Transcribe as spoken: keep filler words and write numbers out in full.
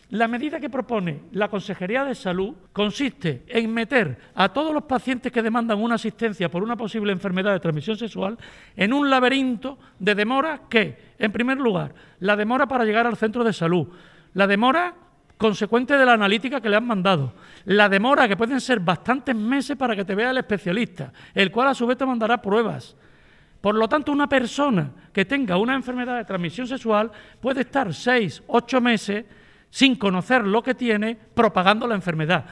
La medida que propone la Consejería de Salud consiste en meter a todos los pacientes que demandan una asistencia por una posible enfermedad de transmisión sexual en un laberinto de demora que, en primer lugar, la demora para llegar al centro de salud, la demora consecuente de la analítica que le han mandado, la demora que pueden ser bastantes meses para que te vea el especialista, el cual a su vez te mandará pruebas. Por lo tanto, una persona que tenga una enfermedad de transmisión sexual puede estar seis, ocho meses sin conocer lo que tiene, propagando la enfermedad.